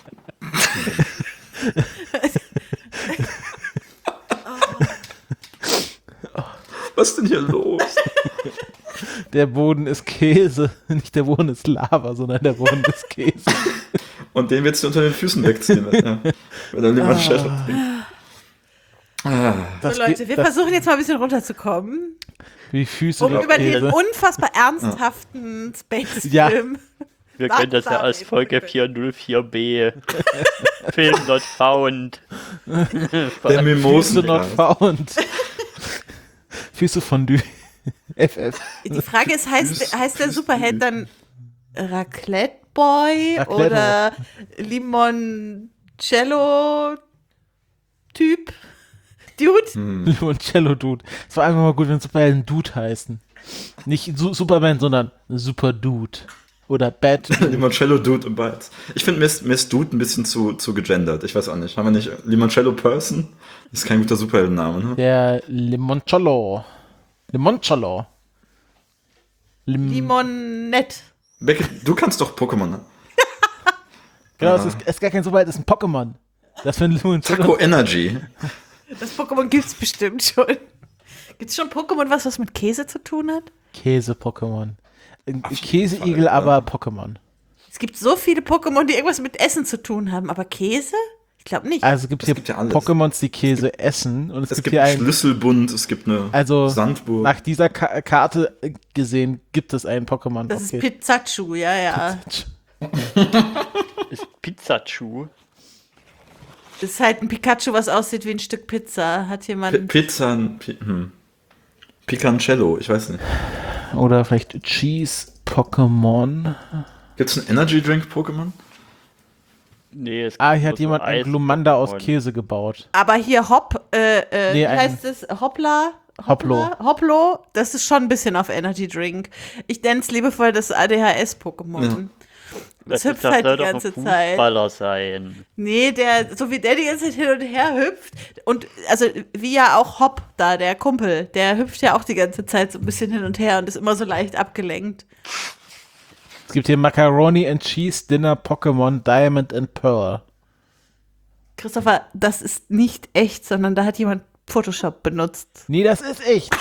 Was ist denn hier los? Der Boden ist Käse. Nicht der Boden ist Lava, sondern der Boden ist Käse. Und den willst du unter den Füßen wegziehen, ja. Wenn er Limoncello trinkt. Ah. Das So, Leute, geht- wir das- versuchen jetzt mal ein bisschen runterzukommen, Die Füße um durch über den Käse. unfassbar ernsthaften Ja. Space-Film. Wir können das ja als Folge vierhundertvier b Film not found. Der Füße Mimosen. not found. Füße Fondue. F F. Die Frage ist, heißt, Füß- heißt der Füß- Superheld dann Raclette Boy Raclette. oder Limoncello-Typ? Dude? Limoncello Dude. Es war einfach mal gut, wenn Superhelden Dude heißen. Nicht Su Superman, sondern Super Dude. Oder Bad Dude. Limoncello Dude und Bites. Ich finde, mir ist, mir ist Dude ein bisschen zu, zu gegendert. Ich weiß auch nicht. Haben wir nicht Limoncello Person? Das ist kein guter Superheldenname, ne? Der Limoncello. Limoncello. Lim Limonette. Becky, du kannst doch Pokémon, ne? genau, es ist, es ist gar kein Superheld, es ist ein Pokémon. Das für ein Limoncello. Taco Energy. Das Pokémon gibt's bestimmt schon. Gibt's schon Pokémon, was was mit Käse zu tun hat? Käse-Pokémon. Ein Auf jeden Käseigel, Fall, aber ja. Pokémon. Es gibt so viele Pokémon, die irgendwas mit Essen zu tun haben, aber Käse? Ich glaube nicht. Also es gibt Es hier gibt ja alles. Pokémons, die Käse essen und es, Es gibt, gibt hier einen einen, Schlüsselbund, es gibt eine also Sandburg. nach dieser Ka Karte gesehen gibt es einen Pokémon. Das ist Okay. Pizzachu, ja, ja. Ist Pizzachu. Das ist halt ein Pikachu, was aussieht wie ein Stück Pizza. Hat P jemand. Pizza, Pi hm. Picancello, ich weiß nicht. Oder vielleicht Cheese-Pokémon. Gibt es einen Energy Drink Pokémon? Nee, es Ah, gibt hier nur hat so jemand ein Eis- Glumanda aus Pokémon. Käse gebaut. Aber hier Hop, äh, äh, Nee, wie ein- heißt es? Hoppla? Hoplo. Hoppla? Hoplo, das ist schon ein bisschen auf Energy Drink. Ich nenne es liebevoll das A D H S-Pokémon. Ja. Das, Das hüpft ist- halt soll die doch ein ganze Zeit. Fußballer sein. Nee, der, so wie der die ganze Zeit hin und her hüpft und also wie ja auch Hop da, der Kumpel, der hüpft ja auch die ganze Zeit so ein bisschen hin und her und ist immer so leicht abgelenkt. Es gibt hier Macaroni and Cheese Dinner Pokémon Diamond and Pearl. Christopher, das ist nicht echt, sondern da hat jemand Photoshop benutzt. Nee, das ist echt.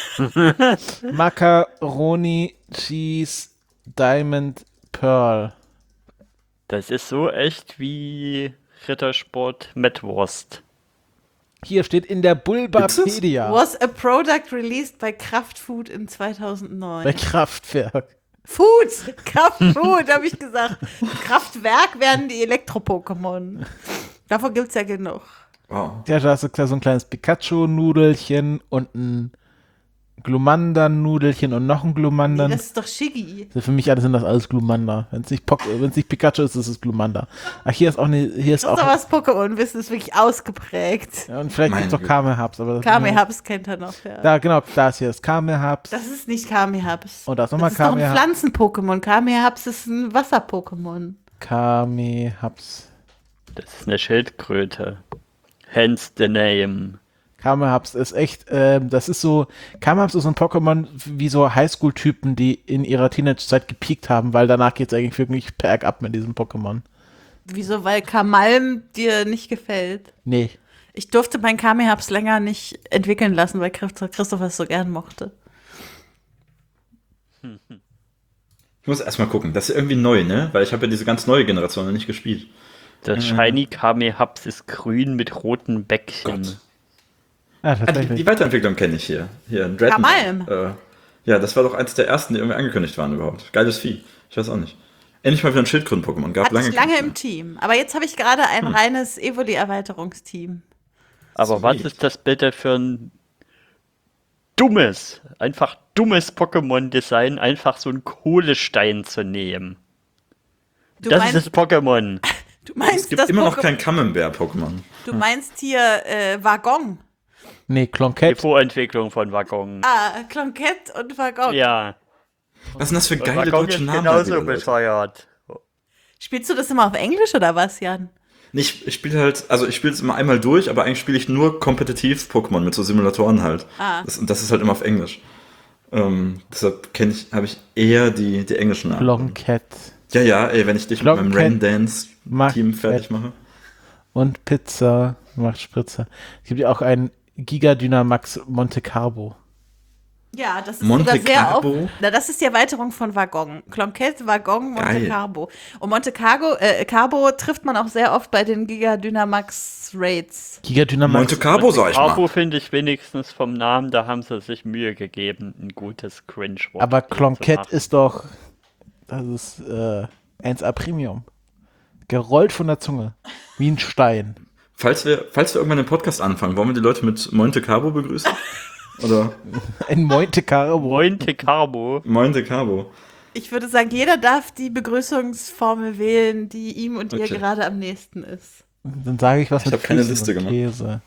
Macaroni Cheese Diamond Pearl. Das ist so echt wie Rittersport Metwurst. Hier steht in der Bulbapedia Was a product released by Kraftfood in zweitausendneun. bei Kraftwerk. Food, Kraftfood, habe ich gesagt. Kraftwerk werden die Elektro-Pokémon. Davon gibt es ja genug. Wow. Ja, da hast du so ein kleines Pikachu-Nudelchen und ein Glumanda-Nudelchen und noch ein Nee, Glumanda. das ist doch Shiggy. Für mich alles sind das alles Glumanda. Wenn es nicht, Pok- wenn's nicht Pikachu ist, ist es Glumanda. Ach, hier ist auch eine, hier ist Das ist doch auch, was Pokémon-Wissen, ist wirklich ausgeprägt. ja, und vielleicht Meine gibt es auch Güte. Kamehaps, aber das Kamehaps kennt er noch, ja. Da, genau, da ist hier das Kamehaps. Das ist nicht Kamehaps. Und da ist nochmal Das ist doch ein Kamehaps. Pflanzen-Pokémon. Kamehaps ist ein Wasser-Pokémon. Kamehaps. Das ist eine Schildkröte. Hence the name. Kamehaps ist echt, ähm, das ist so, Kamehaps ist so ein Pokémon wie so Highschool-Typen, die in ihrer Teenage-Zeit gepiekt haben, weil danach geht es eigentlich wirklich bergab mit diesem Pokémon. Wieso? Weil Kamalm dir nicht gefällt. Nee. Ich durfte mein Kamehaps länger nicht entwickeln lassen, weil Christ- Christopher es so gern mochte. Ich muss erstmal gucken. Das ist ja irgendwie neu, ne? Weil ich habe ja diese ganz neue Generation noch nicht gespielt. Das Shiny Kamehaps ist grün mit roten Bäckchen. Gott. Ja, Ah, die, tatsächlich. die Weiterentwicklung kenne ich hier. Hier, ein Dreadnought. Kamalm. Äh, ja, das war doch eins der ersten, die irgendwie angekündigt waren überhaupt. Geiles Vieh. Ich weiß auch nicht. Endlich mal wieder ein Schildkröten-Pokémon. Gab Hatte lange ich lange keins im Team. Aber jetzt habe ich gerade ein reines Evoli-Erweiterungsteam. Aber was Sweet. ist das bitte für ein dummes, einfach dummes Pokémon-Design, einfach so einen Kohlestein zu nehmen? Du das meinst, ist das Pokémon. du mehr. meinst Es gibt das immer noch Poké- kein Camembert-Pokémon. Du meinst hier äh, Waggon. Nee, Die Clonkette. Vorentwicklung von Waggon. Ah, Clonkette und Waggon. Ja. Was sind das für Und geile Waggon deutsche ist Namen? genauso Leute? bescheuert. Spielst du das immer auf Englisch oder was, Jan? Nee, Ich, ich spiele halt, also ich spiele es immer einmal durch, aber eigentlich spiele ich nur kompetitiv Pokémon mit so Simulatoren halt. Ah. Das, und das ist halt immer auf Englisch. Ähm, deshalb kenne ich, habe ich eher die, die englischen Namen. Clonkette Ja, ja, ey, wenn ich dich mit meinem Lockcat Rain Dance macht Team fertig Fett. mache. und Pizza macht Spritzer. Es gibt ja auch einen Giga Dynamax Monte Carlo. Ja, das ist Monte sogar sehr Carlo? oft. Na, das ist die Erweiterung von Waggon. Clonkette, Waggon, Monte Geil. Carlo. Und Monte Carlo, äh, Carlo trifft man auch sehr oft bei den Giga Dynamax Raids. Giga Dynamax. Monte Carlo, sag ich Bravo mal. finde ich wenigstens vom Namen, da haben sie sich Mühe gegeben, ein gutes Cringe-Wort. Aber zu Clonkette machen. ist doch, das ist äh, eins A Premium. Gerollt von der Zunge. Wie ein Stein. Falls wir, falls wir irgendwann den Podcast anfangen, wollen wir die Leute mit Monte Carlo begrüßen? Oder Ein Monte Carlo. Monte Carlo. Monte Carlo? Ich würde sagen, jeder darf die Begrüßungsformel wählen, die ihm und ihr Okay. gerade am nächsten ist. Dann sage ich was Ich mit hab keine Füßen Liste und gemacht. Käse.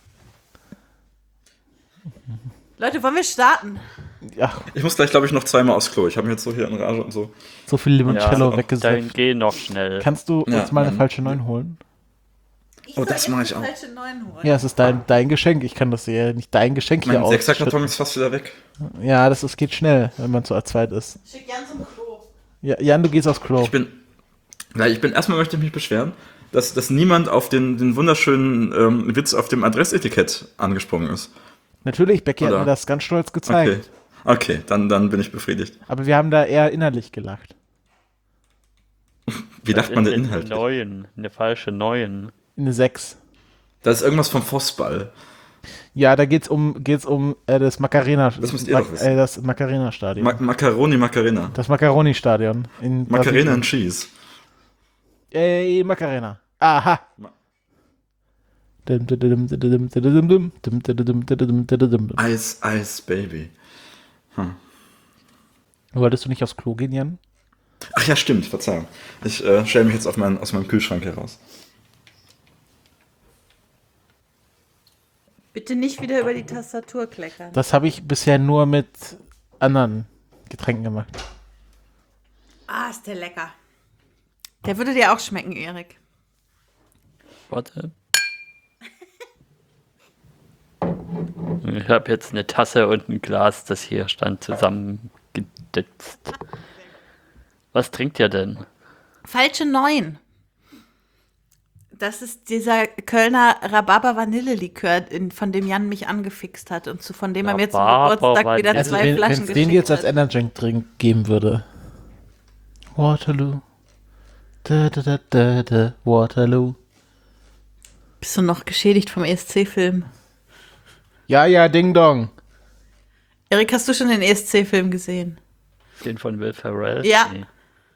Leute, wollen wir starten? Ach, Ich muss gleich, glaube ich, noch zweimal aufs Klo. Ich habe mich jetzt so hier in Rage und so. so viel Limoncello Ja, Dann weggesetzt. geh noch schnell. Kannst du Ja, uns mal eine dann- falsche neun holen? Ich Oh, soll das jetzt mach die ich auch. falsche neun holen. Ja, es ist dein, dein Geschenk. Ich kann das ja nicht dein Geschenk hier Mein ausschütten. Sechserkarton ist fast wieder weg. Ja, das ist, geht schnell, wenn man zu zweit ist. Schick Jan zum Klo. Ja, Jan, du gehst aufs Klo. Ich bin, weil ich bin, erstmal möchte ich mich beschweren, dass, dass niemand auf den, den wunderschönen ähm, Witz auf dem Adressetikett angesprungen ist. Natürlich, Becky hat Oder? mir das ganz stolz gezeigt. Okay. Okay, dann, dann bin ich befriedigt. Aber wir haben da eher innerlich gelacht. Wie Was dacht man ist denn denn eine inhaltlich? neun? Eine falsche neun. Eine sechs. Das ist irgendwas vom Vossball. Ja, da geht's um, geht's um äh, das Macarena, Das müsst ihr doch wissen. äh, das Macarena-Stadion. Ma Macaroni Macarena. das Macaroni-Stadion. in Macarena Brasilien. and Cheese. Ey, Macarena. Aha. Ma- Dum, dum, dum, dum, dum, dum, dum, dum, dum, dum, dum, dum. Eis, Eis, Baby. Wolltest du nicht aufs Klo gehen, Jan? Ach ja, stimmt, Verzeihung. Ich äh, stelle mich jetzt auf mein, aus meinem Kühlschrank heraus. Bitte nicht wieder über die Tastatur kleckern. Das habe ich bisher nur mit anderen Getränken gemacht. Ah, ist der lecker. Der würde dir auch schmecken, Erik. Warte. Ich habe jetzt eine Tasse und ein Glas, das hier stand, zusammengeditzt. Was trinkt ihr denn? Falsche neun. Das ist dieser Kölner Rhabarber-Vanille-Likör, in- von dem Jan mich angefixt hat und zu, von dem er mir zum Rhabarber- Geburtstag wieder Also Also zwei wenn Flaschen es den geschickt jetzt als hat. Energy Drink geben würde. Waterloo. Da, da, da, da, da, Waterloo. Bist du noch geschädigt vom E S C-Film? Ja, ja, Ding Dong. Erik, hast du schon den E S C-Film gesehen? Den von Will Ferrell? Ja. Nee.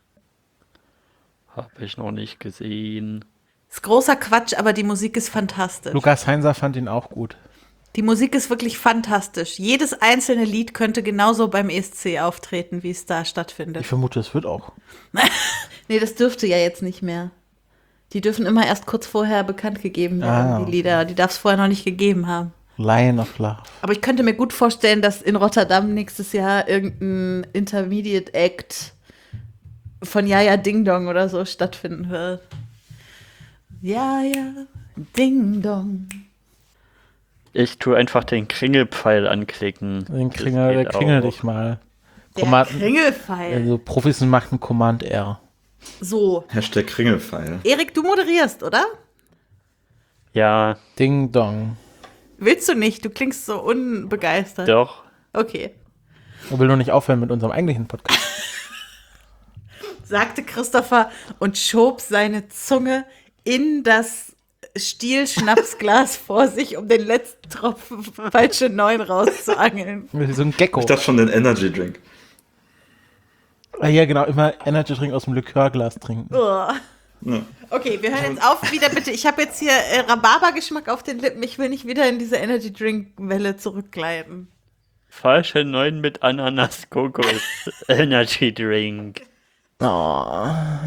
Hab ich noch nicht gesehen. Ist großer Quatsch, aber die Musik ist fantastisch. Lukas Heinzer fand ihn auch gut. Die Musik ist wirklich fantastisch. Jedes einzelne Lied könnte genauso beim E S C auftreten, wie es da stattfindet. Ich vermute, es wird auch. Nee, das dürfte ja jetzt nicht mehr. Die dürfen immer erst kurz vorher bekannt gegeben werden, Ah, die okay. Lieder. Die darf es vorher noch nicht gegeben haben. Lion of Love. Aber ich könnte mir gut vorstellen, dass in Rotterdam nächstes Jahr irgendein Intermediate Act von Jaja Ding Dong oder so stattfinden wird. Ja, ja, Ding Dong. Ich tue einfach den Kringelpfeil anklicken. Den Das Kringel, der geht Kringel auch. dich mal. Der Command- Kringelpfeil. Also Profis machen Command R. So. Hashtag Kringelpfeil. Erik, du moderierst, oder? Ja, Ding Dong. Willst du nicht? Du klingst so unbegeistert. doch. Okay. Ich will nur nicht aufhören mit unserem eigentlichen Podcast. Sagte Christopher und schob seine Zunge in das Stielschnapsglas vor sich, um den letzten Tropfen falsche Neun rauszuangeln. Wie so ein Gecko. Ich dachte schon den Energy Drink. Ah, ja, genau, immer Energy Drink aus dem Likörglas trinken. Uah. Ja. Okay, wir hören jetzt auf wieder bitte. Ich habe jetzt hier äh, Rhabarbergeschmack auf den Lippen. Ich will nicht wieder in diese Energy Drink Welle zurückgleiten. Falsche neun mit Ananas Kokos Energy Drink. Oh.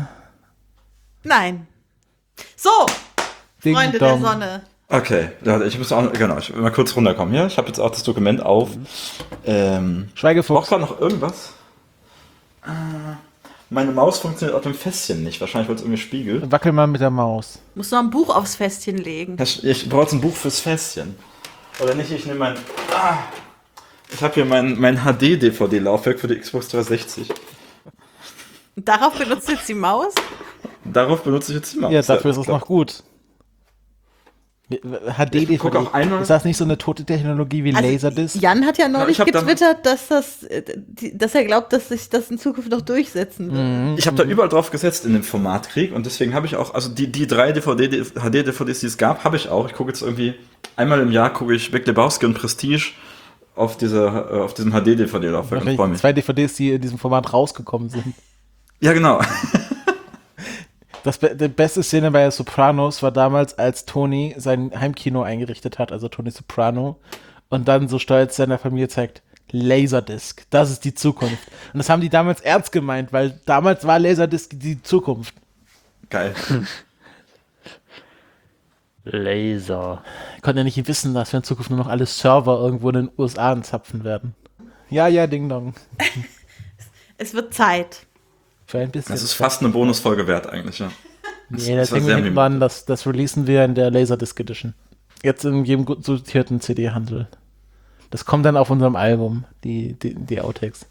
Nein. So, Ding Freunde Dong. der Sonne. Okay, ja, ich muss auch, genau, ich will mal kurz runterkommen hier. Ich habe jetzt auch das Dokument auf. Ähm, braucht Schweigefuchs. gerade noch irgendwas? Äh, meine Maus funktioniert auf dem Fässchen nicht. Wahrscheinlich, weil es irgendwie spiegelt. Wackel mal mit der Maus. Muss noch ein Buch aufs Festchen legen. Ich, ich brauche jetzt ein Buch fürs Fässchen. Oder nicht, ich nehme mein... Ah, ich habe hier mein, mein H D-D V D-Laufwerk für die Xbox dreihundertsechzig. Und darauf benutzt du jetzt die Maus? Darauf benutze ich jetzt die Maus. Ja, dafür ist es klar. noch gut. H D D Ich guck auch einmal- Ist das nicht so eine tote Technologie wie Also, Laserdisc? Jan hat ja neulich ich hab da- getwittert, dass, das, äh, die- dass er glaubt, dass sich das in Zukunft noch durchsetzen wird. Ich habe da überall drauf gesetzt in dem Formatkrieg und deswegen habe ich auch, also die, die drei D V D, H D-D V Ds, die es gab, habe ich auch. Ich gucke jetzt irgendwie, einmal im Jahr gucke ich Big Lebowski und Prestige auf, diese, äh, auf diesem H D-D V D-Laufwerk und freue Wahrscheinlich mich. zwei D V Ds, die in diesem Format rausgekommen sind. Ja, genau. Das be die beste Szene bei Sopranos war damals, als Tony sein Heimkino eingerichtet hat, also Tony Soprano, und dann so stolz seiner Familie zeigt, Laserdisc, das ist die Zukunft. Und das haben die damals ernst gemeint, weil damals war Laserdisc die Zukunft. Geil. Laser. Ich konnte ja nicht wissen, dass wir in Zukunft nur noch alle Server irgendwo in den U S A anzapfen werden. Ja, ja, Ding Dong. Es wird Zeit. Für ein bisschen. Das ist fast eine Bonusfolge wert eigentlich, ja. Nee, das das war Ding sehr hinten mim- dran, das, das releasen wir in der Laserdisc Edition. Jetzt in jedem gut sortierten C D-Handel. Das kommt dann auf unserem Album, die, die, die Outtakes.